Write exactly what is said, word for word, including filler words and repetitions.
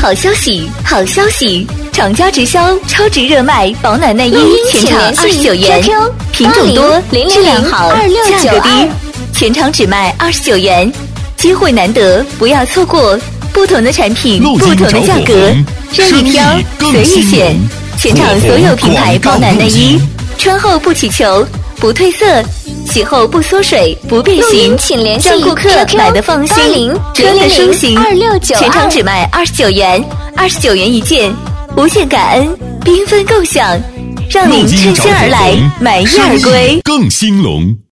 好消息，好消息！厂家直销超值热卖保暖内衣，全场二十九元，品种多，质量好，价格低，全场只卖二十九元，机会难得，不要错过。不同的产品，不同的价格，任意挑，随意选。全场所有品牌保暖内衣，穿后不起球，不褪色，洗后不缩水，不变形，让顾客买的放心，穿的舒心。全场只卖二十九元，二十九元一件，无限感恩，缤纷共享，让您趁虚而来，买一而归， 更兴隆。